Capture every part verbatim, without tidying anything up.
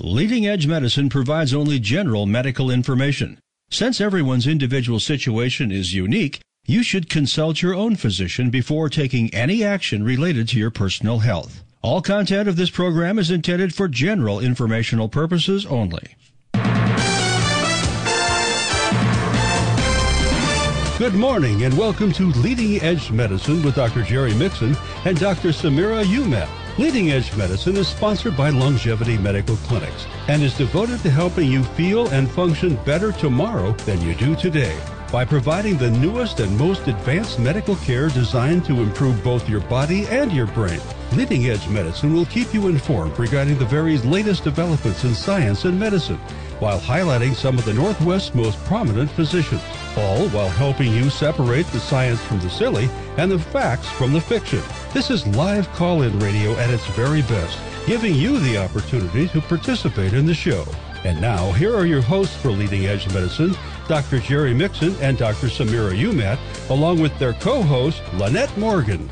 Leading Edge Medicine provides only general medical information. Since everyone's individual situation is unique, you should consult your own physician before taking any action related to your personal health. All content of this program is intended for general informational purposes only. Good morning and welcome to Leading Edge Medicine with Doctor Jerry Mixon and Doctor Samira Umat. Leading Edge Medicine is sponsored by Longevity Medical Clinics and is devoted to helping you feel and function better tomorrow than you do today by providing the newest and most advanced medical care designed to improve both your body and your brain. Leading Edge Medicine will keep you informed regarding the very latest developments in science and medicine, while highlighting some of the Northwest's most prominent physicians, all while helping you separate the science from the silly and the facts from the fiction. This is live call-in radio at its very best, giving you the opportunity to participate in the show. And now, here are your hosts for Leading Edge Medicine, Doctor Jerry Mixon and Doctor Samira Umat, along with their co-host, Lynette Morgan.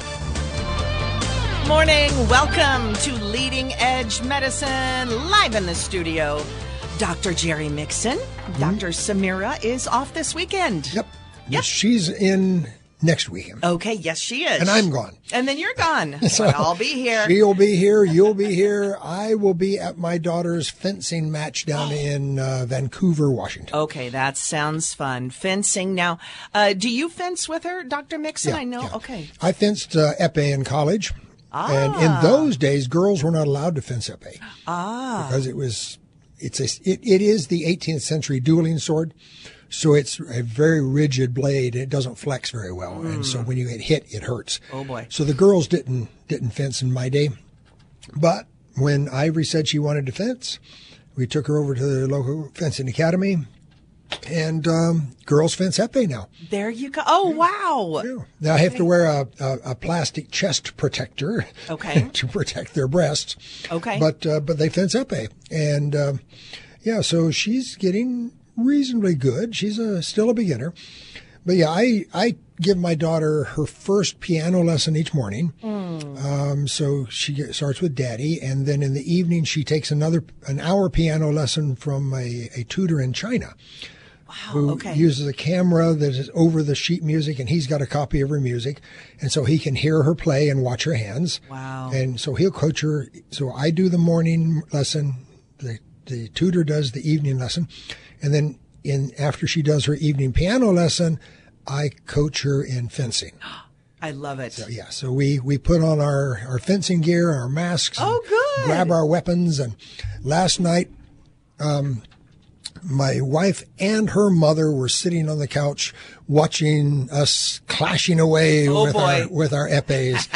Morning. Welcome to Leading Edge Medicine, live in the studio. Doctor Jerry Mixon. Mm-hmm. Doctor Samira is off this weekend. Yep. Yep. She's in next weekend. Okay, yes, she is. And I'm gone. And then you're gone. So well, I'll be here. She'll be here. You'll be here. I will be at my daughter's fencing match down in uh, Vancouver, Washington. Okay, that sounds fun. Fencing. Now, uh, do you fence with her, Doctor Mixon? Yeah, I know. yeah. Okay. I fenced uh, epee in college. Ah. And in those days, girls were not allowed to fence epee. Ah. Because it was, it's a, it, it is the eighteenth century dueling sword. So it's a very rigid blade. It doesn't flex very well. Mm. And so when you get hit, it hurts. Oh, boy. So the girls didn't didn't fence in my day. But when Ivory said she wanted to fence, we took her over to the local fencing academy. And um, girls fence epee now. There you go. Oh, wow. Yeah. Now I have to wear a, a, a plastic chest protector okay. to protect their breasts. Okay. But uh, but they fence epee. And, um, yeah, so she's getting reasonably good. She's a, still a beginner. But, yeah, I, I give my daughter her first piano lesson each morning. Mm. Um, so she get, starts with Daddy. And then in the evening, she takes another an hour piano lesson from a, a tutor in China. Wow, who okay. uses a camera that is over the sheet music, and he's got a copy of her music. And so he can hear her play and watch her hands. Wow. And so he'll coach her. So I do the morning lesson. The, the tutor does the evening lesson. And then in after she does her evening piano lesson, I coach her in fencing. I love it. So, yeah. So we, we put on our, our fencing gear, our masks. Oh, good. Grab our weapons. And last night, um, my wife and her mother were sitting on the couch watching us clashing away oh, with boy. our with our epes.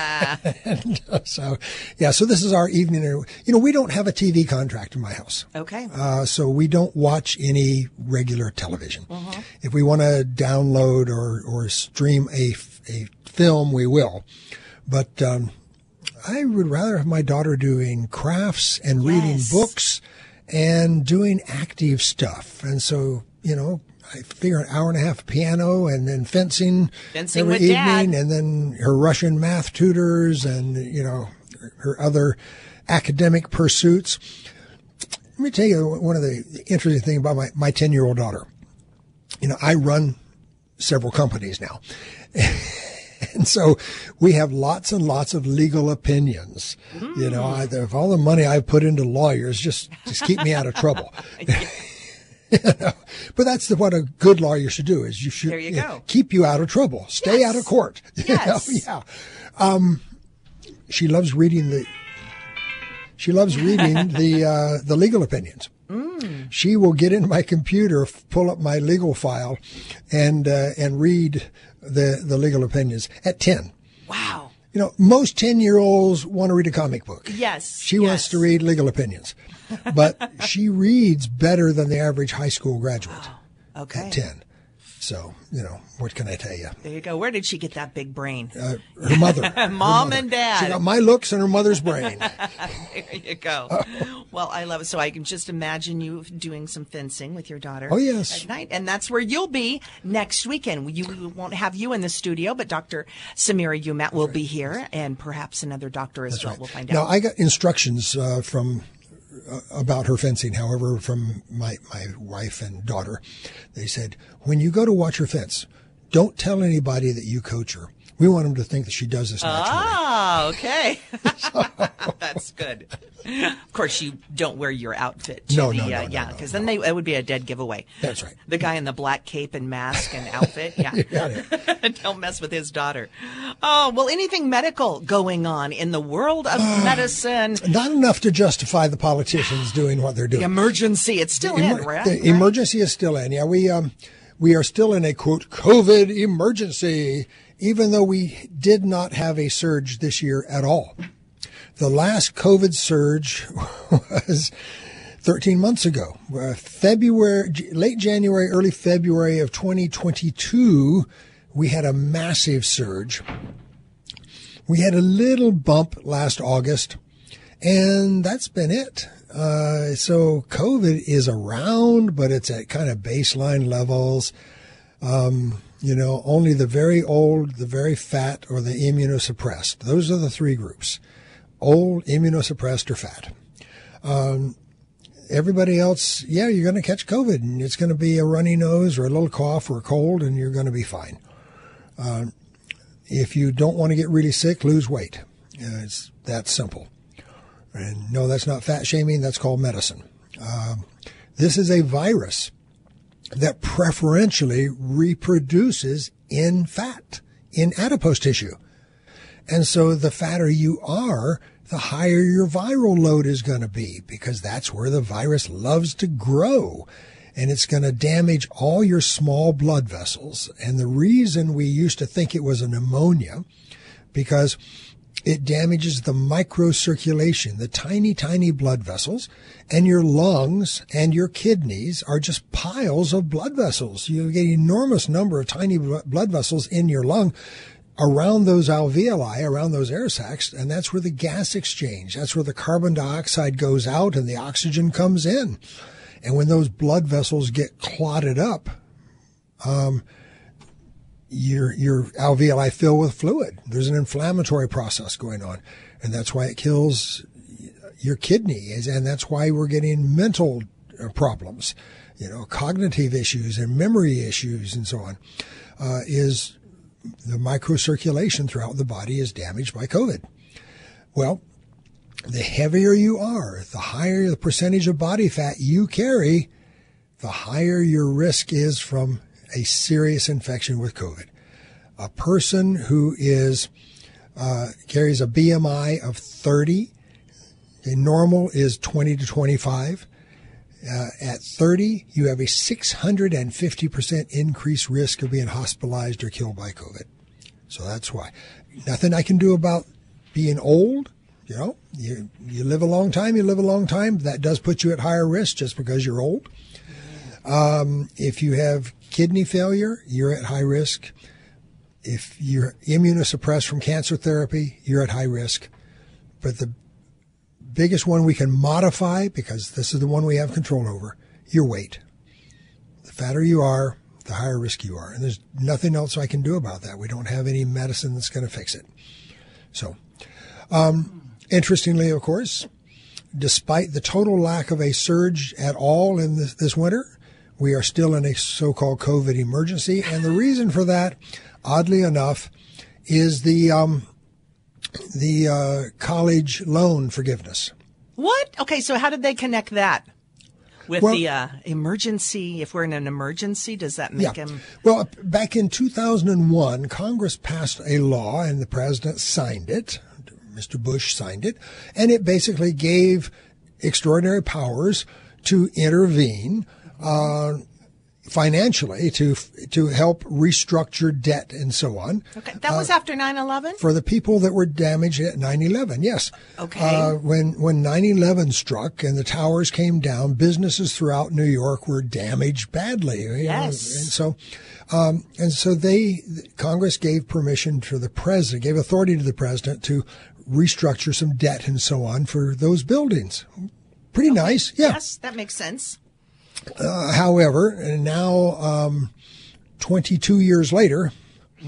and, uh, so, yeah. So this is our evening. You know, we don't have a T V contract in my house. Okay. Uh, so we don't watch any regular television. Uh-huh. If we want to download or or stream a a film, we will. But um, I would rather have my daughter doing crafts and yes. reading books and doing active stuff. And so, you know, I figure an hour and a half of piano and then fencing, fencing every with evening, Dad. And then her Russian math tutors and, you know, her other academic pursuits. Let me tell you one of the interesting things about my, my ten-year-old daughter. You know, I run several companies now. And so we have lots and lots of legal opinions. Mm. You know, I, if all the money I've put into lawyers just, just keep me out of trouble. You know? But that's the, what a good lawyer should do is you should there you you go. know, keep you out of trouble. Stay yes. out of court. Yes. You know? Yeah. Um, she loves reading the, she loves reading the, uh, the legal opinions. Mm. She will get into my computer, pull up my legal file and, uh, and read the, the legal opinions at ten. Wow. You know, most ten-year-olds want to read a comic book. Yes. She yes. wants to read legal opinions. But she reads better than the average high school graduate oh, okay. at ten. So, you know, what can I tell you? There you go. Where did she get that big brain? Uh, her mother. Mom her mother. and Dad. She got my looks and her mother's brain. There you go. Oh. Well, I love it. So I can just imagine you doing some fencing with your daughter. Oh, yes. At night. And that's where you'll be next weekend. You, we won't have you in the studio, but Doctor Samira Umat will right. be here, and perhaps another doctor as that's well. Right. We'll find now, out. Now, I got instructions uh, from uh, about her fencing. However, from my, my wife and daughter, they said, when you go to watch her fence, don't tell anybody that you coach her. We want them to think that she does this naturally. Ah, okay. That's good. Of course, you don't wear your outfit. To No, the, no, no, uh, no, Yeah, no, because no. then they, it would be a dead giveaway. That's right. The guy in the black cape and mask and outfit. Yeah. You got it. Don't mess with his daughter. Oh, well, anything medical going on in the world of medicine? Not enough to justify the politicians doing what they're The doing. emergency, it's still in, Emer- right? The right? emergency is still in. Yeah, we um, we are still in a quote COVID emergency, even though we did not have a surge this year at all. The last COVID surge was thirteen months ago, uh, February, late January, early February of twenty twenty-two. We had a massive surge. We had a little bump last August, and that's been it. Uh, so COVID is around, but it's at kind of baseline levels. Um, you know, only the very old, the very fat, or the immunosuppressed. Those are the three groups. Old, immunosuppressed, or fat. Um, everybody else, yeah, you're going to catch COVID, and it's going to be a runny nose or a little cough or a cold, and you're going to be fine. Uh, if you don't want to get really sick, lose weight. Uh, it's that simple. And no, that's not fat shaming. That's called medicine. Um, this is a virus that preferentially reproduces in fat, in adipose tissue. And so the fatter you are, the higher your viral load is going to be, because that's where the virus loves to grow. And it's going to damage all your small blood vessels. And the reason we used to think it was a pneumonia, because it damages the microcirculation, the tiny, tiny blood vessels, and your lungs and your kidneys are just piles of blood vessels. You get an enormous number of tiny blood vessels in your lung around those alveoli, around those air sacs, and that's where the gas exchange, that's where the carbon dioxide goes out and the oxygen comes in. And when those blood vessels get clotted up, um, your your alveoli fill with fluid. There's an inflammatory process going on, and that's why it kills your kidney, and that's why we're getting mental problems, you know, cognitive issues and memory issues and so on, uh, is the microcirculation throughout the body is damaged by COVID. Well, the heavier you are, the higher the percentage of body fat you carry, the higher your risk is from a serious infection with COVID. A person who is uh, carries a B M I of thirty, okay, normal is twenty to twenty-five. Uh, at thirty, you have a six hundred fifty percent increased risk of being hospitalized or killed by COVID. So that's why. Nothing I can do about being old. You know, you, you live a long time, you live a long time. That does put you at higher risk just because you're old. Um, if you have kidney failure, you're at high risk. If you're immunosuppressed from cancer therapy, you're at high risk. But the biggest one we can modify, because this is the one we have control over, your weight. The fatter you are, the higher risk you are. And there's nothing else I can do about that. We don't have any medicine that's going to fix it. So, um, interestingly, of course, despite the total lack of a surge at all in this, this winter, we are still in a so-called COVID emergency. And the reason for that, oddly enough, is the um, the uh, college loan forgiveness. What? Okay, so how did they connect that with Well- the uh, emergency? If we're in an emergency, does that make Yeah. him? Well, back in two thousand one, Congress passed a law and the president signed it. Mister Bush signed it. And it basically gave extraordinary powers to intervene uh, financially to to help restructure debt and so on. Okay, that was after nine eleven? For the people that were damaged at nine eleven, yes. Okay. Uh, when when nine eleven struck and the towers came down, businesses throughout New York were damaged badly. you know, Yes. And so, um, and so they Congress gave permission for the president, gave authority to the president to restructure some debt and so on for those buildings. Pretty nice, yeah. Yes, that makes sense. Uh, however, now um, twenty-two years later,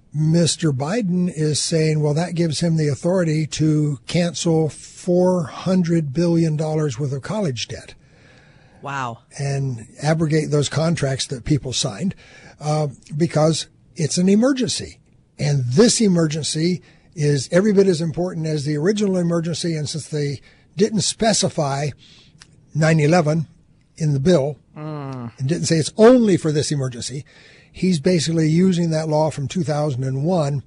Mister Biden is saying, well, that gives him the authority to cancel four hundred billion dollars worth of college debt. Wow. And abrogate those contracts that people signed uh, because it's an emergency. And this emergency is every bit as important as the original emergency. And since they didn't specify nine eleven in the bill mm. and didn't say it's only for this emergency, he's basically using that law from two thousand one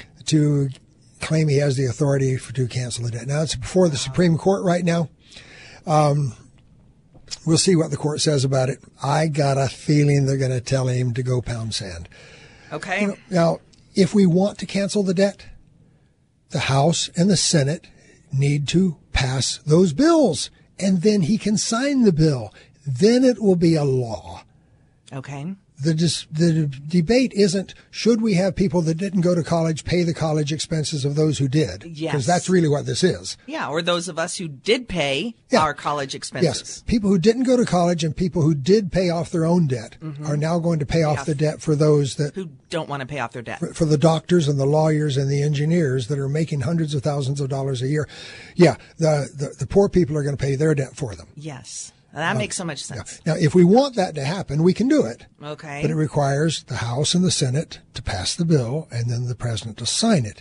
to claim he has the authority for, to cancel the debt. Now, it's before the Supreme Court right now. Um, we'll see what the court says about it. I got a feeling they're going to tell him to go pound sand. Okay. You know, now, if we want to cancel the debt, the House and the Senate need to pass those bills, and then he can sign the bill. Then it will be a law. Okay. The dis- the debate isn't should we have people that didn't go to college pay the college expenses of those who did? Yes. Because that's really what this is. Yeah, or those of us who did pay yeah. our college expenses. Yes. People who didn't go to college and people who did pay off their own debt mm-hmm. are now going to pay off yeah. the debt for those that who don't want to pay off their debt. For, for the doctors and the lawyers and the engineers that are making hundreds of thousands of dollars a year. Yeah, the the, the poor people are going to pay their debt for them. Yes. That um, makes so much sense. Yeah. Now, if we want that to happen, we can do it. Okay. But it requires the House and the Senate to pass the bill and then the president to sign it.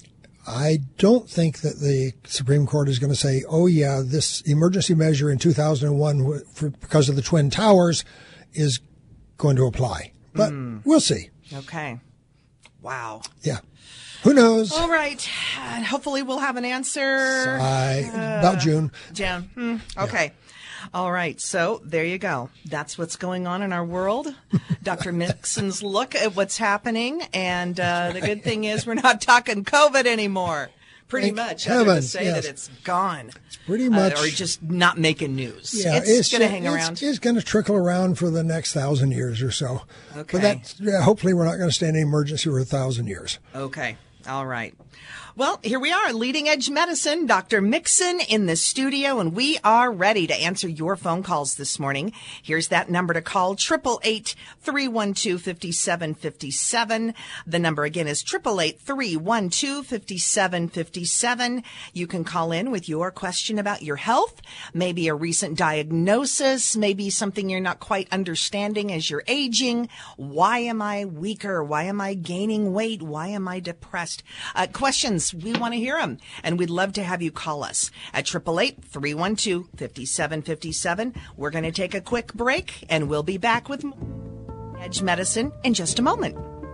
I don't think that the Supreme Court is going to say, oh, yeah, this emergency measure in two thousand one for, because of the Twin Towers is going to apply. But mm. we'll see. Okay. Wow. Yeah. Who knows? All right. And hopefully we'll have an answer. By uh, about June. June. Hmm. Okay. Yeah. All right. So there you go. That's what's going on in our world. Doctor Mixon's look at what's happening. And uh, the good thing is we're not talking COVID anymore. Pretty Thank much. Heavens, other to say yes. that it's gone. It's pretty much. Uh, or just not making news. Yeah, it's, it's going to hang it's, around. It's going to trickle around for the next thousand years or so. Okay. But that's, yeah, hopefully we're not going to stay in an emergency for a thousand years. Okay. All right. Well, here we are, Leading Edge Medicine, Doctor Mixon in the studio, and we are ready to answer your phone calls this morning. Here's that number to call, eight eight eight, three one two, five seven five seven. The number again is eight eight eight, three one two, five seven five seven. You can call in with your question about your health, maybe a recent diagnosis, maybe something you're not quite understanding as you're aging. Why am I weaker? Why am I gaining weight? Why am I depressed? Uh, questions. We want to hear them, and we'd love to have you call us at eight eight eight, three one two, five seven five seven. We're going to take a quick break, and we'll be back with Edge Medicine in just a moment.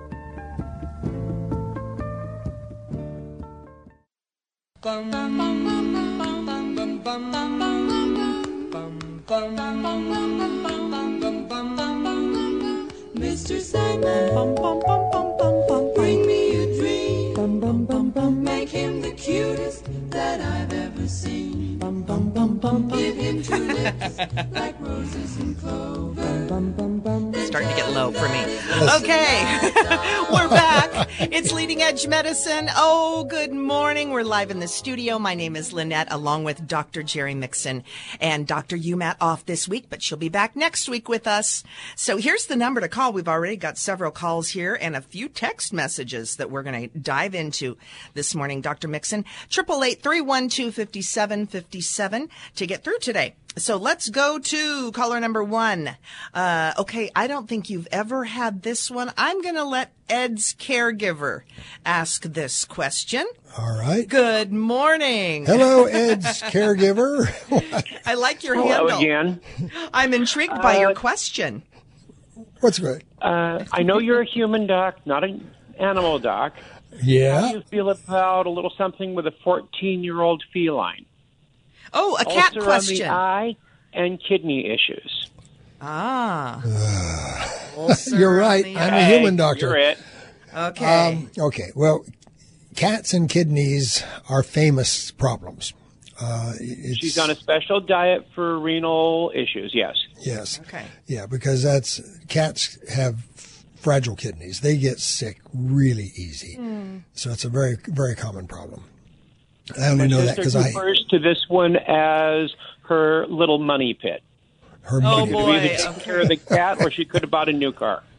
Mister Sandman, bring me a dream. Bum, bum, bum, bum. Make him the cutest that I've ever seen. Bum, bum, bum, bum. Give him two lips like roses and clover. Bum, bum, bum. Starting to get low for me. Okay, we're back. It's Leading Edge Medicine. Oh, good morning. We're live in the studio. My name is Lynette, along with Doctor Jerry Mixon, and Doctor Umat off this week, but she'll be back next week with us. So here's the number to call. We've already got several calls here and a few text messages that we're going to dive into this morning. Doctor Mixon, eight eight eight, three one two, five seven five seven to get through today. So let's go to caller number one. Uh, okay, I don't think you've ever had this one. I'm going to let Ed's caregiver ask this question. All right. Good morning. Hello, Ed's caregiver. I like your Hello handle. again. I'm intrigued by uh, your question. What's good? Uh, I know you're a human doc, not an animal doc. Yeah. How do you feel about a little something with a fourteen-year-old feline? Oh, a cat Ulcer question. on the eye and kidney issues. Ah. You're right. I'm a human doctor. You're it. Okay. Um, okay. Well, cats and kidneys are famous problems. Uh, it's, She's on a special diet for renal issues, yes. Yes. Okay. Yeah, because that's cats have fragile kidneys. They get sick really easy. Mm. So it's a very, very common problem. I only My know that sister because I... refers to this one as her little money pit. Her Oh, money boy. She either took care of the cat or she could have bought a new car.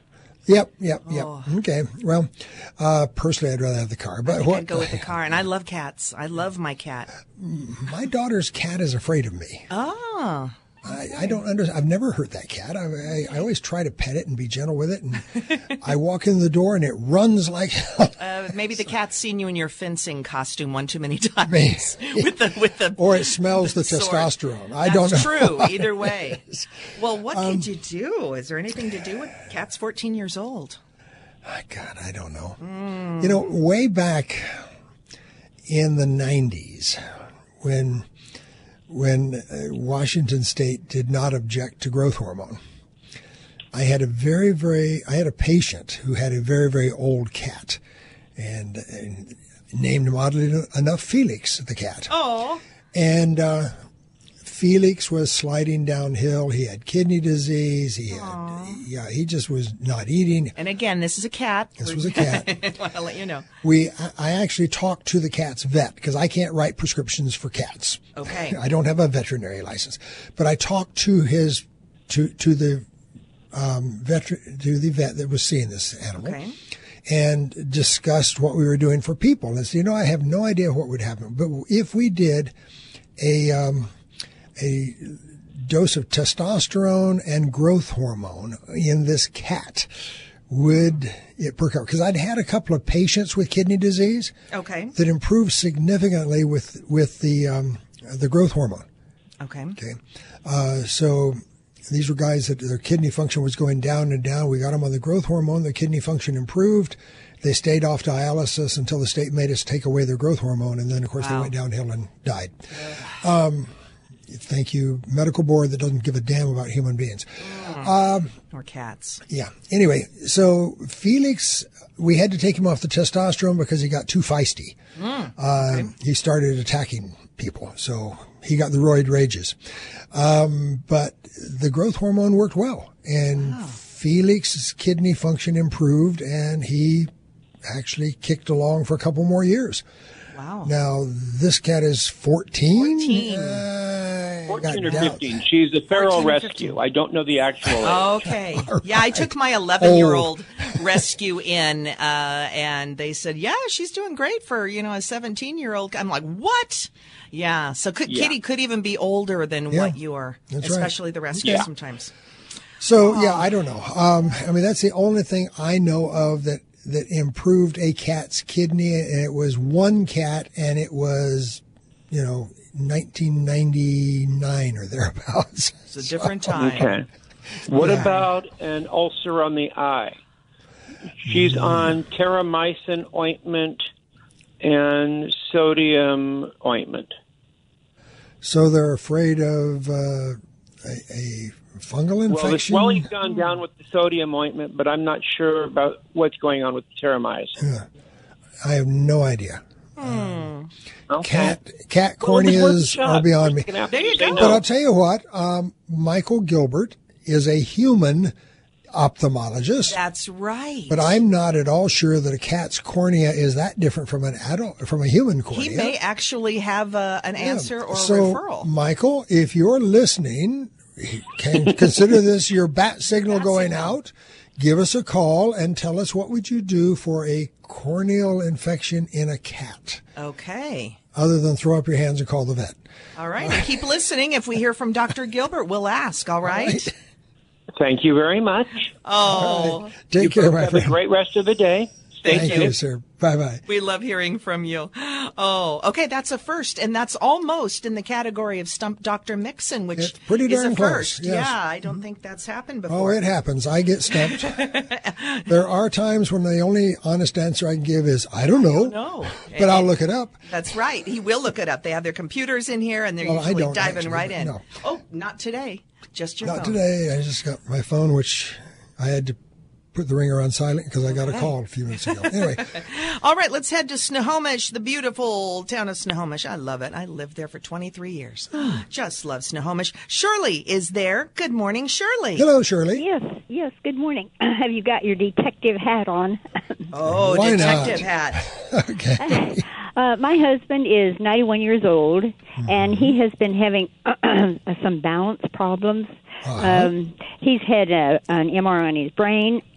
Yep, yep, yep. Oh. Okay. Well, uh, personally, I'd rather have the car. But I think what, I'd go with the car. And I love cats. I love my cat. my daughter's cat is afraid of me. Oh. I, I don't understand. I've never hurt that cat. I, I, I always try to pet it and be gentle with it. And I walk in the door and it runs like hell. Uh, maybe the cat's seen you in your fencing costume one too many times. Maybe. with the with the Or it smells the, sword. testosterone. I That's don't know. true. what Either it way. is. Well, what Um, did you do? Is there anything to do with cat's fourteen years old? Oh, God, I don't know. Mm. You know, way back in the nineties, when when uh, Washington State did not object to growth hormone, I had a very, very, I had a patient who had a very, very old cat, and, and named him oddly enough Felix, the cat. Oh. And uh, Felix was sliding downhill. He had kidney disease. He had, yeah, he just was not eating. And again, this is a cat. This was a cat. I want to let you know. We, I- I actually talked to the cat's vet because I can't write prescriptions for cats. Okay. I don't have a veterinary license, but I talked to his, to to the, um, veter- to the vet that was seeing this animal. Okay. And discussed what we were doing for people. And I said, you know, I have no idea what would happen, but if we did a um, a dose of testosterone and growth hormone in this cat, would it perk up? Because I'd had a couple of patients with kidney disease Okay. that improved significantly with with the um, the growth hormone. Okay. Okay, uh, so these were guys that their kidney function was going down and down. We got them on the growth hormone. Their kidney function improved. They stayed off dialysis until the state made us take away their growth hormone, and then of course Wow. they went downhill and died. Um, thank you, medical board that doesn't give a damn about human beings. Um, Or cats. yeah. Anyway, so Felix, we had to take him off the testosterone because he got too feisty. Uh, he started attacking people, so he got the roid rages. Um, but the growth hormone worked well, and Felix's kidney function improved, and he actually kicked along for a couple more years. Wow. Now, this cat is fourteen. fourteen. Uh, fourteen or got doubts. fifteen. She's a feral fourteen or rescue. fifteen. I don't know the actual age. Okay. Yeah, I took my eleven-year-old rescue in, uh, and they said, yeah, she's doing great for, you know, a seventeen-year-old. I'm like, what? Yeah. So could, Yeah. Kitty could even be older than Yeah, what you are, that's right. especially the rescue Yeah. sometimes. So yeah, I don't know. Um, I mean, that's the only thing I know of that that improved a cat's kidney, and it was one cat, and it was, you know, nineteen ninety-nine or thereabouts. It's a different time. Okay. What Yeah. about an ulcer on the eye? She's on terramycin ointment and sodium ointment. So they're afraid of uh, a, a fungal infection. Well, the swelling's gone down with the sodium ointment, but I'm not sure about what's going on with the terramycin. I have no idea. Okay. Cat cat Well, it's worth a corneas shot. are beyond me. You're gonna have There to you say go. no. But I'll tell you what, um, Michael Gilbert is a human ophthalmologist. That's right. But I'm not at all sure that a cat's cornea is that different from an adult, from a human cornea. He may actually have uh, an Yeah. answer or so, a referral. Michael, if you're listening, can consider this your bat signal Bat going signal. out. Give us a call and tell us what would you do for a corneal infection in a cat, Okay. other than throw up your hands and call the vet. All right. And keep listening. If we hear from Doctor Gilbert, we'll ask. All right. Thank you very much. Oh, Take you care, both my have friend. a great rest of the day. Stay Thank Thank safe. you, sir. Bye bye. we love hearing from you. Oh, okay. That's a first. And that's almost in the category of Stump Doctor Mixon, which It's pretty is darn a close, first. yes. Yeah. I don't think that's happened Oh, before. it happens. I get stumped. There are times when the only honest answer I can give is, I don't know. No. But I'll look it up. That's right. He will look it up. They have their computers in here, and they're Well, I usually don't diving actually, right but in. no. Oh, not today. Just your Not phone. today. I just got my phone, which I had to put the ringer on silent because I got a Okay. call a few minutes ago. Anyway, All right, let's head to Snohomish, the beautiful town of Snohomish. I love it. I lived there for twenty-three years. Just love Snohomish. Shirley is there. Good morning, Shirley. hello, Shirley. Yes, yes, good morning. Have you got your detective hat on? Oh, Why detective not? hat. Okay. Uh, my husband is ninety-one years old, and he has been having some balance problems. Uh-huh. Um, he's had a, an M R I on his brain,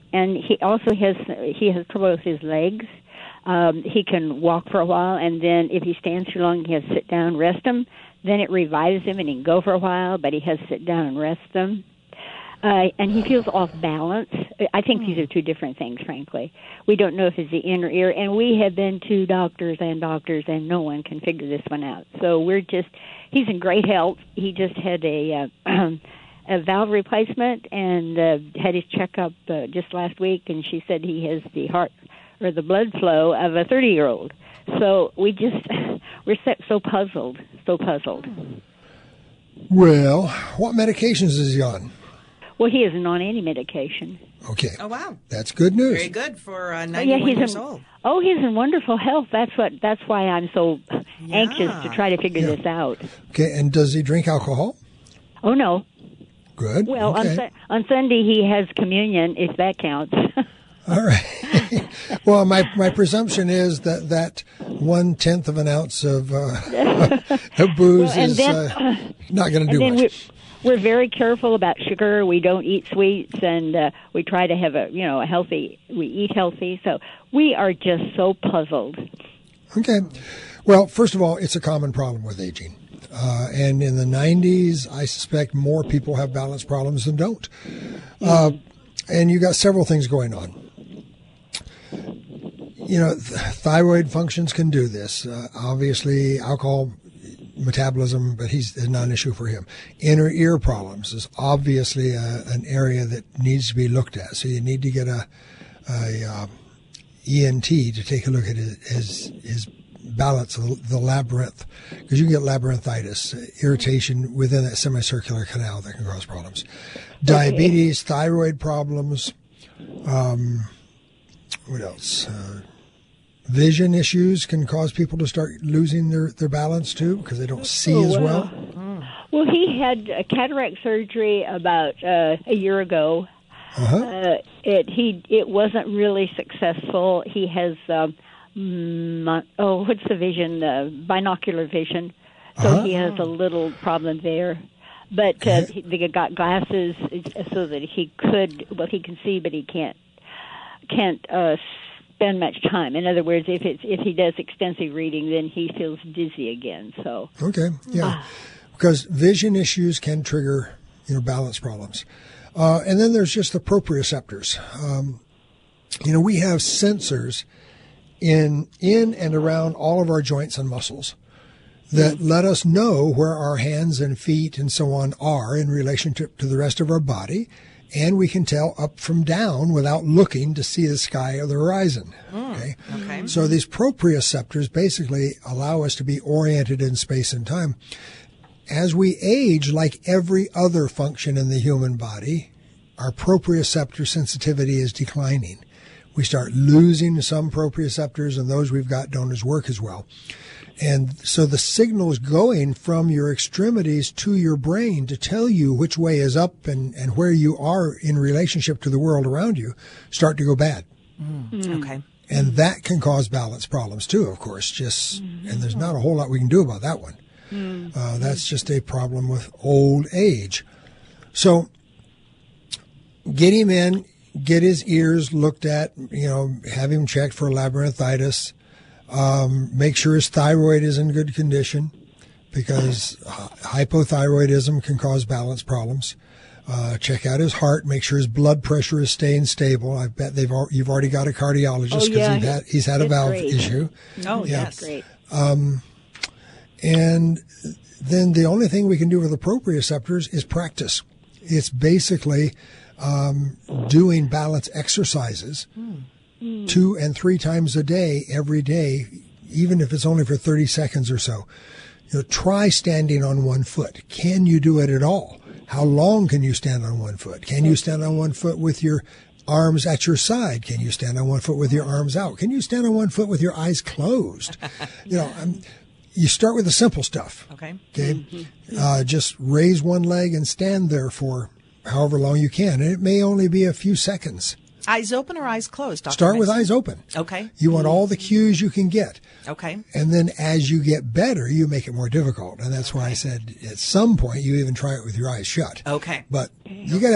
and he also has he has trouble with his legs. Um, he can walk for a while, and then if he stands too long, he has to sit down, rest him. Then it revives him, and he can go for a while, but he has to sit down and rest them. Uh, and he feels off balance. I think these are two different things, frankly. We don't know if it's the inner ear, and we have been to doctors and doctors, and no one can figure this one out. So we're just, he's in great health. He just had a, uh, a valve replacement and uh, had his checkup uh, just last week, and she said he has the heart or the blood flow of a thirty-year-old. So we just, we're so puzzled, so puzzled. Well, what medications is he on? Well, he isn't on any medication. Okay. Oh, wow. That's good news. Very good for uh, Oh, ninety-one yeah, he's years in, old. Oh, he's in wonderful health. That's what. That's why I'm so Yeah. anxious to try to figure Yeah. this out. Okay, and does he drink alcohol? Oh no. Good. Well, okay. on Su- on Sunday he has communion, if that counts. All right. Well, my, my presumption is that that one tenth of an ounce of, uh, of booze Well, and is then- uh, not going to and do then much. we're, we're very careful about sugar. We don't eat sweets, and uh, we try to have a you know a healthy. We eat healthy, so we are just so puzzled. Okay. Well, first of all, it's a common problem with aging. Uh, and in the nineties, I suspect more people have balance problems than don't. Uh, and you got several things going on. You know, th- thyroid functions can do this. Uh, obviously, alcohol metabolism, but he's is not an issue for him. Inner ear problems is obviously a, an area that needs to be looked at. So you need to get a, a uh, E N T to take a look at his his, his balance, the, the labyrinth, because you can get labyrinthitis, uh, irritation within that semicircular canal that can cause problems. Diabetes, thyroid problems. Um, what else? Uh, vision issues can cause people to start losing their, their balance too because they don't see Oh, as wow. well. Well, he had a cataract surgery about uh, a year ago. Uh-huh. Uh, it he it wasn't really successful. He has um, mon- oh, what's the vision? Uh, binocular vision. So Uh-huh. he has a little problem there. But uh, he, they got glasses so that he could. Well, he can see, but he can't can't uh, spend much time. In other words, if it's if he does extensive reading, then he feels dizzy again. So Okay, yeah, because vision issues can trigger, you know, balance problems. Uh, and then there's just the proprioceptors. Um, you know, we have sensors in in and around all of our joints and muscles that let us know where our hands and feet and so on are in relationship to the rest of our body. And we can tell up from down without looking to see the sky or the horizon. Okay. Okay. So these proprioceptors basically allow us to be oriented in space and time. As we age, like every other function in the human body, our proprioceptor sensitivity is declining. We start losing some proprioceptors, and those we've got don't as work as well. And so the signals going from your extremities to your brain to tell you which way is up and, and where you are in relationship to the world around you start to go bad. Mm. Okay. And that can cause balance problems too, of course. Just and there's not a whole lot we can do about that one. Uh, that's just a problem with old age. So get him in, get his ears looked at, you know, have him checked for labyrinthitis. Um, make sure his thyroid is in good condition because hypothyroidism can cause balance problems. Uh, check out his heart. Make sure his blood pressure is staying stable. I bet they've al- you've already got a cardiologist because Oh, yeah. he's had he's had a It's valve great. issue. Oh, Yeah. yes. great. And then the only thing we can do with the proprioceptors is practice. It's basically um, doing balance exercises two and three times a day, every day, even if it's only for thirty seconds or so. You know, try standing on one foot. Can you do it at all? How long can you stand on one foot? Can you stand on one foot with your arms at your side? Can you stand on one foot with your arms out? Can you stand on one foot with your eyes closed? You know, um, you start with the simple stuff. Okay. Okay. Uh, just raise one leg and stand there for however long you can. And it may only be a few seconds. Eyes open or eyes closed, Doctor Start with Mason? eyes open. Okay. You want all the cues you can get. Okay. And then as you get better, you make it more difficult. And that's why I said at some point you even try it with your eyes shut. Okay. But you got All to right.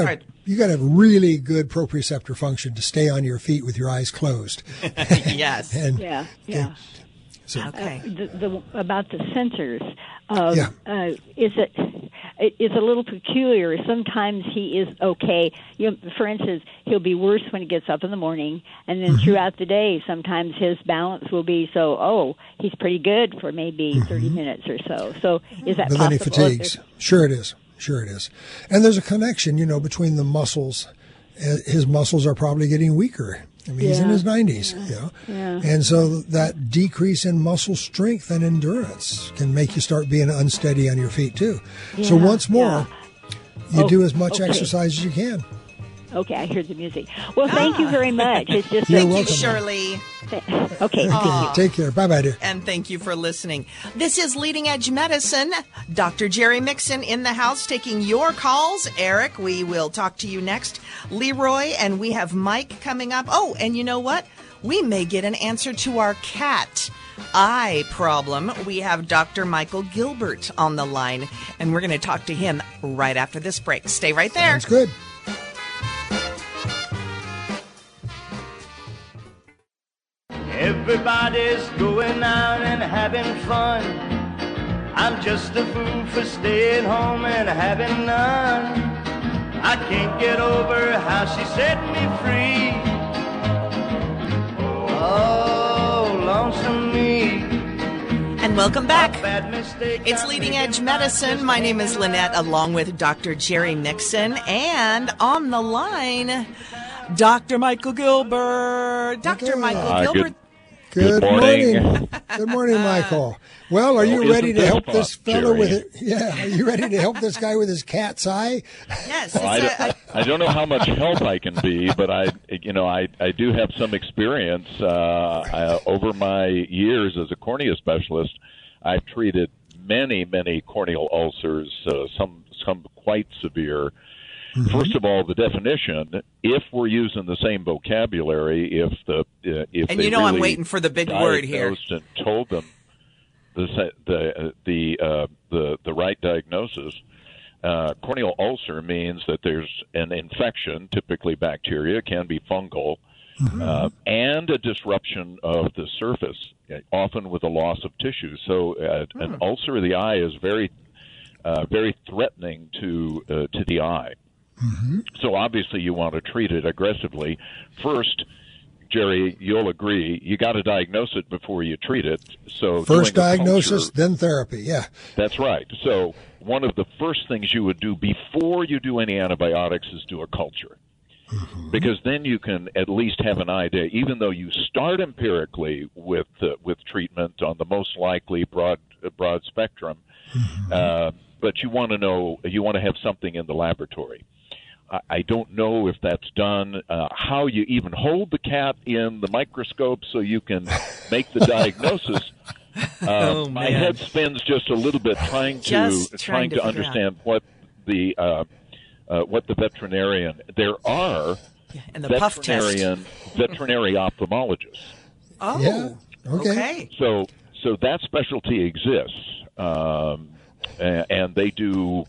you got to have really good proprioceptor function to stay on your feet with your eyes closed. Yes. and, Yeah, yeah. So, Okay. Uh, the, the, about the sensors, um, Yeah. uh, is it? it- It's a little peculiar. Sometimes he is okay. You know, for instance, he'll be worse when he gets up in the morning, and then Mm-hmm. throughout the day, sometimes his balance will be so. Oh, he's pretty good for maybe thirty minutes or so. So is that Mm-hmm. but then he possible? fatigues. Sure it is. Sure it is. And there's a connection, you know, between the muscles. Uh, His muscles are probably getting weaker. I mean, he's in Yeah. his nineties, you know. Yeah. And so that decrease in muscle strength and endurance can make you start being unsteady on your feet, too. So Yeah, once more, yeah. you Oh, do as much okay. exercise as you can. Okay, I heard the music. Well, thank you very much. It's just You're Thank you, welcome. Shirley. okay. Aw. Take care. Bye-bye, dear. And thank you for listening. This is Leading Edge Medicine. Doctor Jerry Mixon in the house taking your calls. Eric, we will talk to you next. Leroy, and we have Mike coming up. Oh, and you know what? We may get an answer to our cat eye problem. We have Doctor Michael Gilbert on the line, and we're going to talk to him right after this break. Stay right there. That's good. Everybody's going out and having fun. I'm just a fool for staying home and having none. I can't get over how she set me free. Oh, lonesome me. And welcome back. Bad mistake. It's I'm Leading making Edge by Medicine. just My name is Lynette, along with Doctor Jerry Mixon. And on the line, Doctor Michael Gilbert. Doctor Okay. Michael Hi, Gilbert. good- Good, Good morning. morning. Good morning, Michael. Well, are you Oh, ready isn't to this help fun, this fellow with Jerry? it? Yeah, are you ready to help this guy with his cat's eye? Yes. Well, I, it's a- don't, I don't know how much help I can be, but I, you know, I, I do have some experience. Uh, uh, over my years as a cornea specialist, I've treated many, many corneal ulcers, uh, some some quite severe. Mm-hmm. First of all, the definition. If we're using the same vocabulary, if the uh, if and they you know I'm really waiting for the big word here. diagnosed and told them the sa- the the uh, the the right diagnosis. Uh, corneal ulcer means that there's an infection, typically bacteria, can be fungal, uh, and a disruption of the surface, often with a loss of tissue. So uh, an ulcer of the eye is very, uh, very threatening to uh, to the eye. So obviously you want to treat it aggressively. First, Jerry, you'll agree, you got to diagnose it before you treat it. So First doing a diagnosis, culture- then therapy. Yeah. that's right. So one of the first things you would do before you do any antibiotics is do a culture. Because then you can at least have an idea, even though you start empirically with uh, with treatment on the most likely broad uh, broad spectrum, uh, but you want to know, you want to have something in the laboratory. I, I don't know if that's done, uh, how you even hold the cat in the microscope so you can make the diagnosis. Uh, Oh, my man. head spins just a little bit trying to Just trying trying to to, figure understand what the uh, uh, what the veterinarian. There are And the puff test. veterinarian veterinary ophthalmologists. Oh, Yeah. Okay. okay. So so that specialty exists, um, and, and they do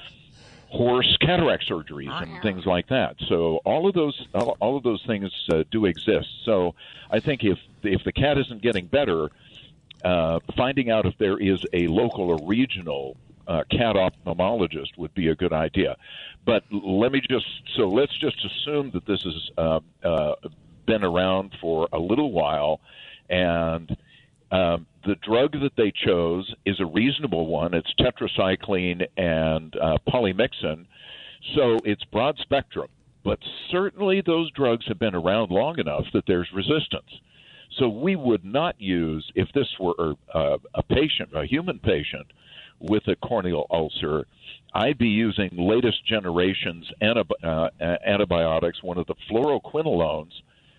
horse cataract surgeries and things like that. So all of those all, all of those things uh, do exist. So I think if if the cat isn't getting better, uh, finding out if there is a local or regional uh, cat ophthalmologist would be a good idea. But let me just so let's just assume that this has uh, uh, been around for a little while, and um, the drug that they chose is a reasonable one. It's tetracycline and uh, polymyxin, so it's broad spectrum. But certainly those drugs have been around long enough that there's resistance. So we would not use, if this were uh, a patient, a human patient with a corneal ulcer, I'd be using latest generation's antib- uh, antibiotics, one of the fluoroquinolones,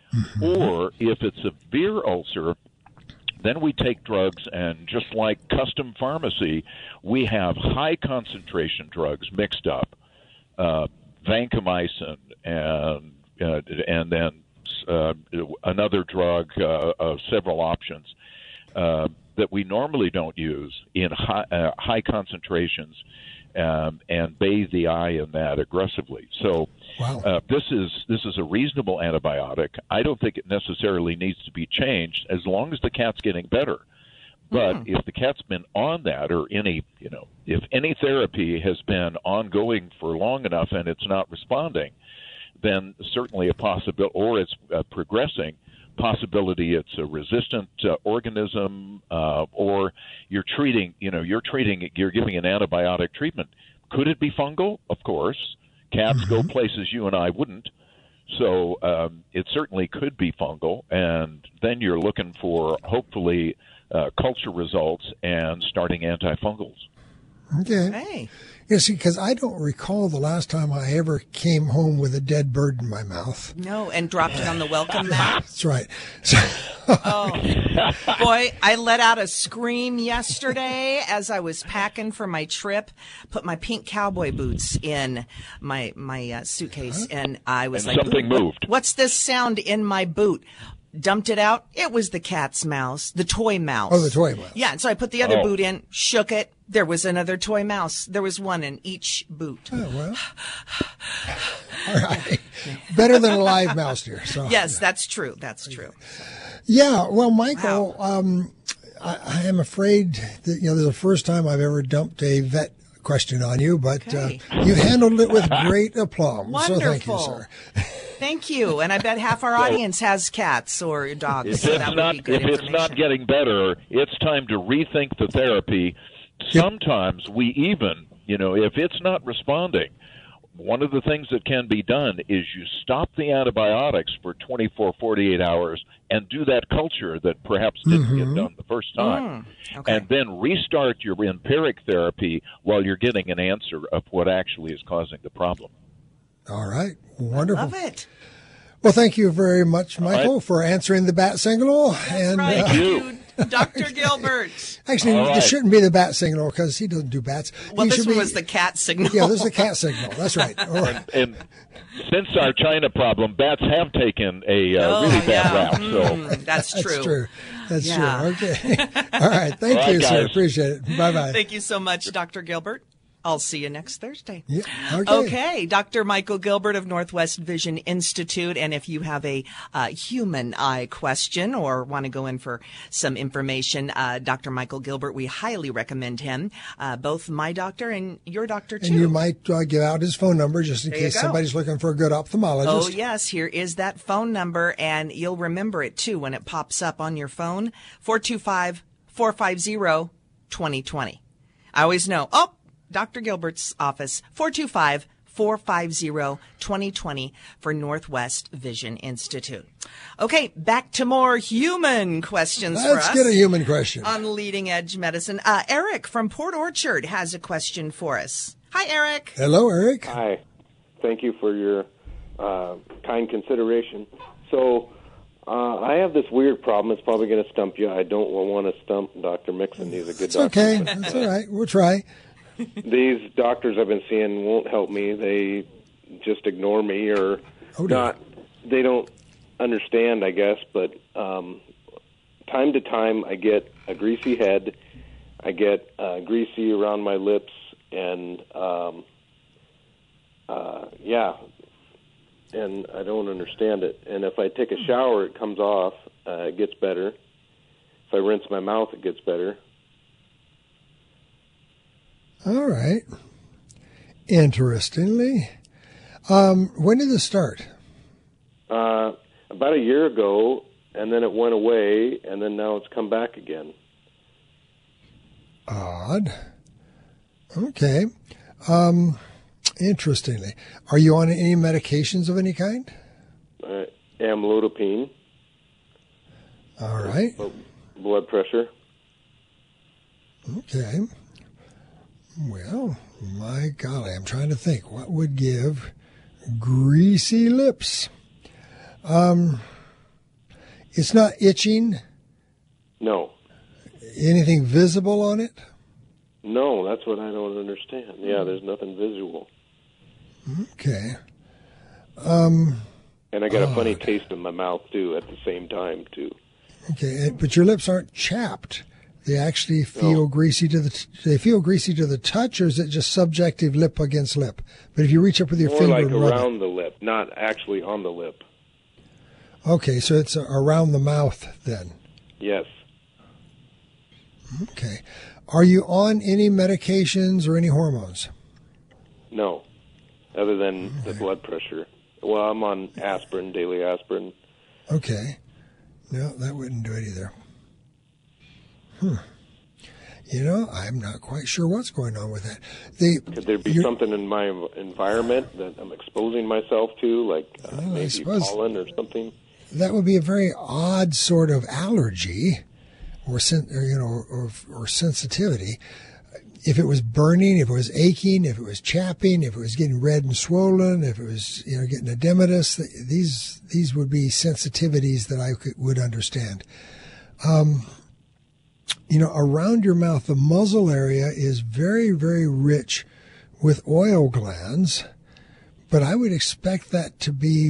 or if it's a severe ulcer, then we take drugs, and just like custom pharmacy, we have high concentration drugs mixed up, uh, vancomycin, and uh, and then uh, another drug, uh, of several options uh, that we normally don't use in high, uh, high concentrations. um, and bathe the eye in that aggressively. So Wow. uh, this is this is a reasonable antibiotic. I don't think it necessarily needs to be changed as long as the cat's getting better. But Mm. if the cat's been on that, or any, you know, if any therapy has been ongoing for long enough and it's not responding, then certainly a possibility, or it's uh, progressing, possibility it's a resistant uh, organism, uh, or you're treating, you know, you're treating, you're giving an antibiotic treatment. Could it be fungal? Of course. Cats go places you and I wouldn't. So um, it certainly could be fungal, and then you're looking for, hopefully, uh, culture results and starting antifungals. Okay. Hey. You see, because I don't recall the last time I ever came home with a dead bird in my mouth. No, and dropped it on the welcome mat. That's right. So, Oh, boy, I let out a scream yesterday as I was packing for my trip. Put my pink cowboy boots in my my uh, suitcase, and I was And like, something "Ooh, moved." What's this sound in my boot?" Dumped it out. It was the cat's mouse, the toy mouse. Oh, the toy mouse. Yeah, and so I put the other Oh. boot in, shook it. There was another toy mouse. There was one in each boot. oh, well. All right. Better than a live mouse, dear. So, Yes, that's true. That's true. Yeah, well, Michael, um, I, I am afraid that, you know, this is the first time I've ever dumped a vet question on you, but Okay. uh, you handled it with great aplomb. So thank you, Wonderful. sir. Thank you. And I bet half our audience has cats or dogs. If so it's that would not be good if it's not information. getting better, it's time to rethink the therapy. Sometimes we even, you know, if it's not responding, one of the things that can be done is you stop the antibiotics for twenty-four, forty-eight hours and do that culture that perhaps didn't get done the first time. Mm, okay. And then restart your empiric therapy while you're getting an answer of what actually is causing the problem. All right. Wonderful. Love it. Well, thank you very much, Michael, right. for answering the bat signal. And Right. uh, Thank you. Doctor Gilbert. actually, All this right. shouldn't be the bat signal because he doesn't do bats. Well, He this should one be- was the cat signal. Yeah, this is the cat signal. That's right. All right. And since our China problem, bats have taken a uh, Oh, really bad yeah. rap. So Mm, that's true. That's true. That's Yeah. true. Okay. All right. Thank All right, you, sir. guys. Appreciate it. Bye bye. Thank you so much, Doctor Gilbert. I'll see you next Thursday. Yeah. Okay. Okay, Doctor Michael Gilbert of Northwest Vision Institute. And if you have a uh, human eye question or want to go in for some information, uh, Doctor Michael Gilbert, we highly recommend him. Uh, both my doctor and your doctor, too. And you might uh, give out his phone number just in There you case go. somebody's looking for a good ophthalmologist. Oh, yes. Here is that phone number, and you'll remember it, too, when it pops up on your phone, four two five, four five zero, two zero two zero. I always know, oh, Doctor Gilbert's office, four two five, four five zero, two zero two zero for Northwest Vision Institute. Okay, back to more human questions for Let's us. get a human question. On Leading Edge Medicine. Uh, Eric from Port Orchard has a question for us. Hi, Eric. Hello, Eric. Hi. Thank you for your uh, kind consideration. So uh, I have this weird problem. It's probably going to stump you. I don't want to stump Doctor Mixon. He's a good It's doctor. okay. That's all right. We'll try. These doctors I've been seeing won't help me. They just ignore me or Oh, dear. not. They don't understand, I guess. But um, time to time, I get a greasy head. I get uh, greasy around my lips, and um, uh, yeah, and I don't understand it. And if I take a shower, it comes off. Uh, it gets better. If I rinse my mouth, it gets better. All right. Interestingly. Um, when did this start? Uh, about a year ago, and then it went away, and then now it's come back again. Odd. Okay. Um, interestingly. Are you on any medications of any kind? Uh, amlodipine, All right. blood pressure. Okay. Well, my golly, I'm trying to think. What would give greasy lips? Um, it's not itching. No, Anything visible on it? no, that's what I don't understand. Yeah, there's nothing visual, Okay. Um, and I got a funny taste in my mouth too at the same time too. okay, and- but your lips aren't chapped. They actually feel No. greasy to the. T- do they feel greasy to the touch, or is it just subjective lip against lip? But if you reach up with your More finger like and rub around the lip, not actually on the lip. it. Okay, so it's around the mouth then. Yes. Okay. Are you on any medications or any hormones? No. Other than the blood pressure. Well, I'm on aspirin, daily aspirin. Okay. No, that wouldn't do it either. Hmm. You know, I'm not quite sure what's going on with that. The, Could there be you're- something in my env- environment that I'm exposing myself to, like uh, Oh, I maybe suppose- pollen or something? That would be a very odd sort of allergy, or, sen- or you know, or, or sensitivity. If it was burning, if it was aching, if it was chapping, if it was getting red and swollen, if it was you know getting edematous, th- these these would be sensitivities that I could, would understand. Um, you know, around your mouth, the muzzle area is very very rich with oil glands, but I would expect that to be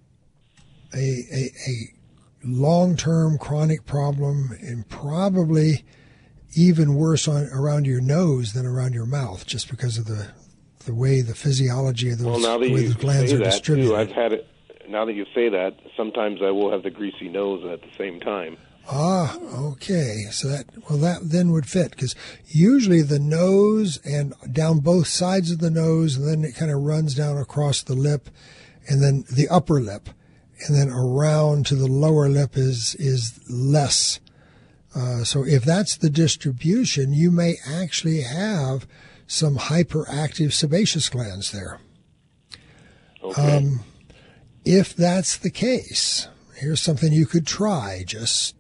a a, a long-term chronic problem, and probably even worse on around your nose than around your mouth, just because of the the way the physiology of those, Well, now that the way you those glands say are that distributed. too, I've had it. Now that you say that, sometimes I will have the greasy nose at the same time. Ah, okay. So that well, that then would fit, because usually the nose and down both sides of the nose, and then it kind of runs down across the lip, and then the upper lip, and then around to the lower lip is is less. Uh, so if that's the distribution, you may actually have some hyperactive sebaceous glands there. Okay. Um, if that's the case, here's something you could try just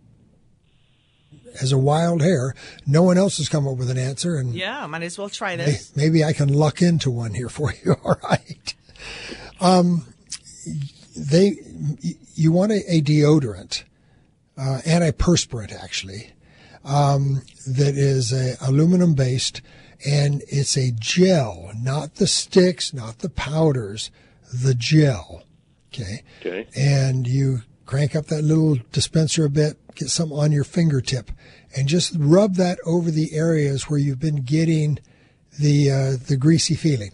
as a wild hair. No one else has come up with an answer, and Yeah, might as well try may- this. maybe I can luck into one here for you. All right. Um, they, you want a, a deodorant, uh, antiperspirant actually, um, that is a aluminum based, and it's a gel, not the sticks, not the powders, the gel. Okay. Okay. And you crank up that little dispenser a bit, get some on your fingertip, and just rub that over the areas where you've been getting the uh, the greasy feeling.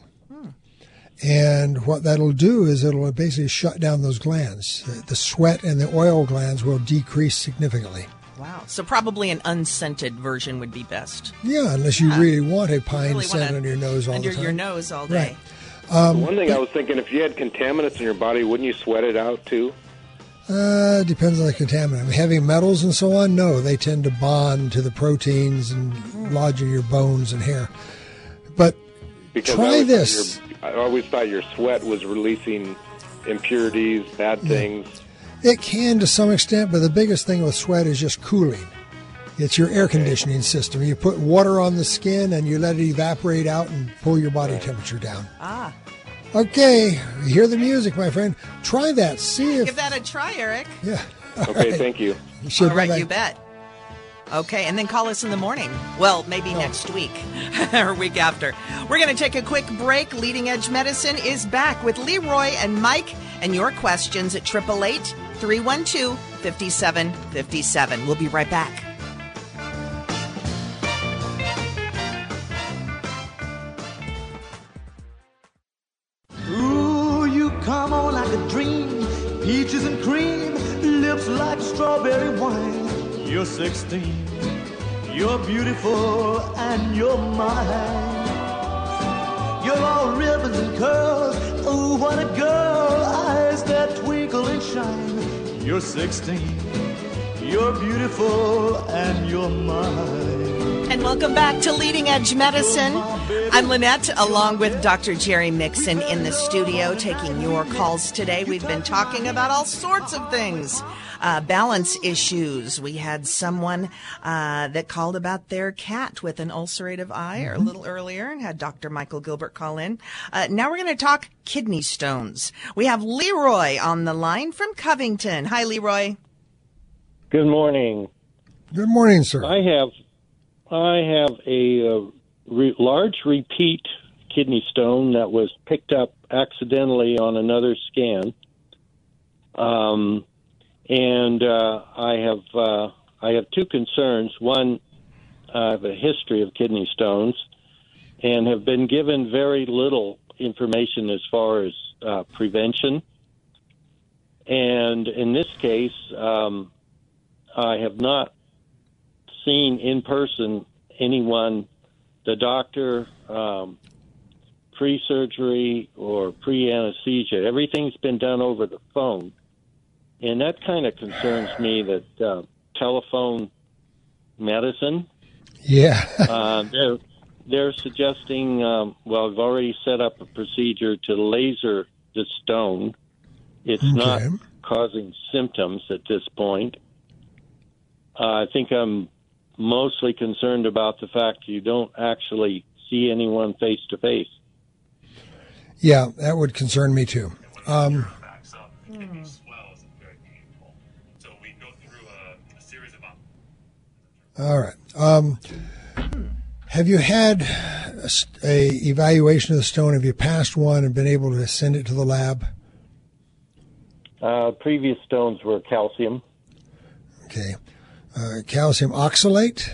And what that'll do is it'll basically shut down those glands. The, the sweat and the oil glands will decrease significantly. Wow. So probably an unscented version would be best. Yeah, unless you Yeah. really want a pine Really scent wanna- under your nose all under the time. your nose all day. Right. Um, One thing I was thinking, if you had contaminants in your body, wouldn't you sweat it out too? Uh, depends on the contaminant. I mean, heavy metals and so on, no, they tend to bond to the proteins and lodge in your bones and hair. But Because I try always this. thought your- I always thought your sweat was releasing impurities, bad things. It can to some extent, but the biggest thing with sweat is just cooling. It's your air conditioning system. You put water on the skin and you let it evaporate out and pull your body temperature down. Ah. Okay, you hear the music, my friend. Try that. See if Give that a try, Eric. yeah. Okay, thank you. You should All right, go you back- bet. Okay, and then call us in the morning. Well, maybe next week or week after. We're going to take a quick break. Leading Edge Medicine is back with Leroy and Mike and your questions at eight eight eight, three one two, five seven five seven. We'll be right back. Ooh, you come on like a dream, peaches and cream, lips like strawberry wine. You're sixteen, you're beautiful and you're mine. You're all ribbons and curls, ooh, what a girl, eyes that twinkle and shine. You're sixteen, you're beautiful and you're mine. And welcome back to Leading Edge Medicine. I'm Lynette, along with Doctor Jerry Mixon in the studio, taking your calls today. We've been talking about all sorts of things. Uh, balance issues. We had someone uh, that called about their cat with an ulcerative eye or a little earlier, and had Doctor Michael Gilbert call in. Uh, now we're going to talk kidney stones. We have Leroy on the line from Covington. Hi, Leroy. Good morning. Good morning, sir. I have I have a uh, re- large repeat kidney stone that was picked up accidentally on another scan, um, and uh, I have uh, I have two concerns. One, I have a history of kidney stones and have been given very little information as far as uh, prevention. And in this case, um, I have not seen in person anyone, the doctor, um, pre-surgery or pre-anesthesia. Everything's been done over the phone. And that kind of concerns me, that uh, telephone medicine. Yeah. uh, they're, they're suggesting, um, well, I've already set up a procedure to laser the stone. It's Okay. not causing symptoms at this point. Uh, I think I'm mostly concerned about the fact you don't actually see anyone face to face. Yeah, that would concern me too. Um, all right. Um, have you had a, a evaluation of the stone? Have you passed one and been able to send it to the lab? Uh, previous stones were calcium. Okay. Uh, calcium oxalate?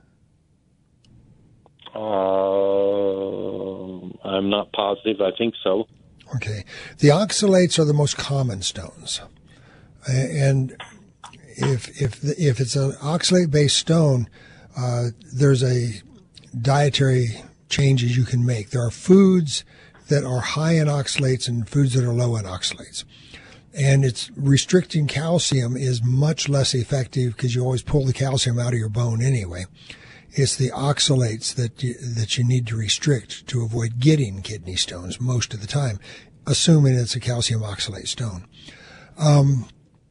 Uh, I'm not positive. I think so. Okay. The oxalates are the most common stones. And if if if it's an oxalate-based stone, uh, there's a dietary changes you can make. There are foods that are high in oxalates and foods that are low in oxalates. And it's restricting calcium is much less effective because you always pull the calcium out of your bone anyway. It's the oxalates that you, that you need to restrict to avoid getting kidney stones most of the time, assuming it's a calcium oxalate stone. Um,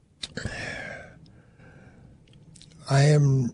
I am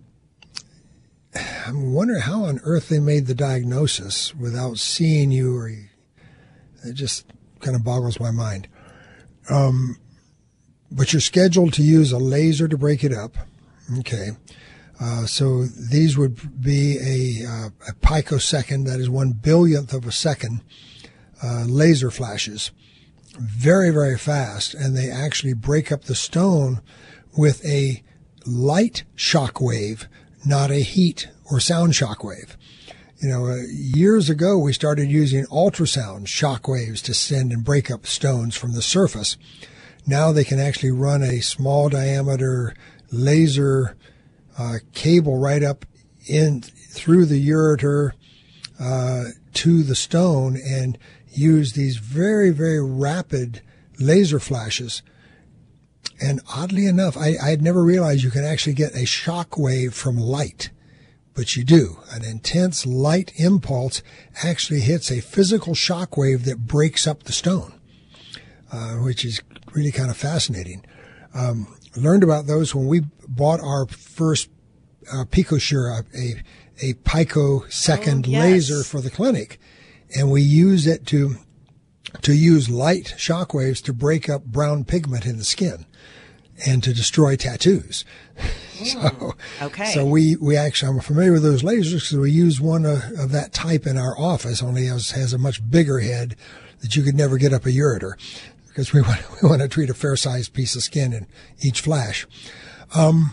I'm wondering how on earth they made the diagnosis without seeing you, or it just kind of boggles my mind. Um, but you're scheduled to use a laser to break it up. Okay. Uh, so these would be a, uh, a picosecond, that is one billionth of a second, uh, laser flashes. Very, very fast. And they actually break up the stone with a light shock wave, not a heat or sound shock wave. You know, uh, years ago, we started using ultrasound shock waves to send and break up stones from the surface. Now they can actually run a small diameter laser uh, cable right up in through the ureter uh, to the stone and use these very, very rapid laser flashes. And oddly enough, I, I had never realized you can actually get a shock wave from light. But you do. An intense light impulse actually hits a physical shock wave that breaks up the stone, uh, which is really kind of fascinating. Um, learned about those when we bought our first uh, PicoSure, a, a picosecond oh, yes. laser for the clinic. And we use it to, to use light shock waves to break up brown pigment in the skin and to destroy tattoos. So, okay. So we, we actually, I'm familiar with those lasers because we use one uh, of that type in our office, only has, has a much bigger head that you could never get up a ureter because we want, we want to treat a fair-sized piece of skin in each flash. Um,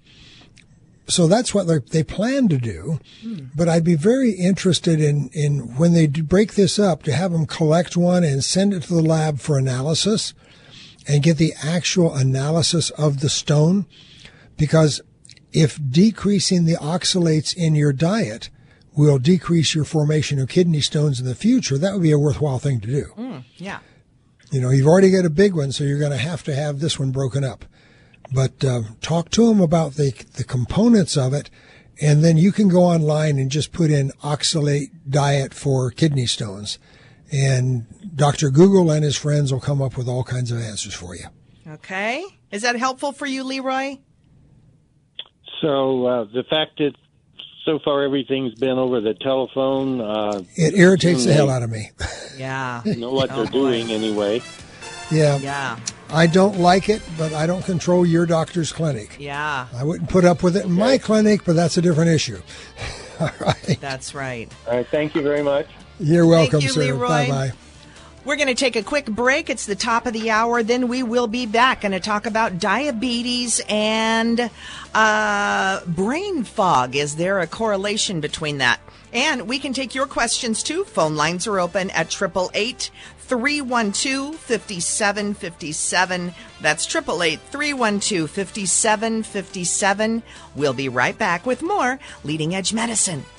so that's what they plan to do. Hmm. But I'd be very interested in, in when they do break this up to have them collect one and send it to the lab for analysis and get the actual analysis of the stone. Because if decreasing the oxalates in your diet will decrease your formation of kidney stones in the future, that would be a worthwhile thing to do. Mm, yeah. You know, you've already got a big one, so you're going to have to have this one broken up. But uh, talk to them about the the components of it, and then you can go online and just put in oxalate diet for kidney stones. And Doctor Google and his friends will come up with all kinds of answers for you. Okay. Is that helpful for you, Leroy? So uh, the fact that so far everything's been over the telephone. Uh, it irritates the hell out of me. Yeah. Know what oh, they're boy. doing anyway. Yeah. Yeah. I don't like it, but I don't control your doctor's clinic. Yeah. I wouldn't put up with it in my clinic, but that's a different issue. All right. That's right. All right. Thank you very much. You're welcome, Thank you, sir. Leroy. Bye-bye. We're going to take a quick break. It's the top of the hour. Then we will be back and to talk about diabetes and uh, brain fog. Is there a correlation between that? And we can take your questions too. Phone lines are open at triple eight, three one two, five seven five seven. That's triple eight, three one two, five seven five seven. We'll be right back with more Leading Edge Medicine.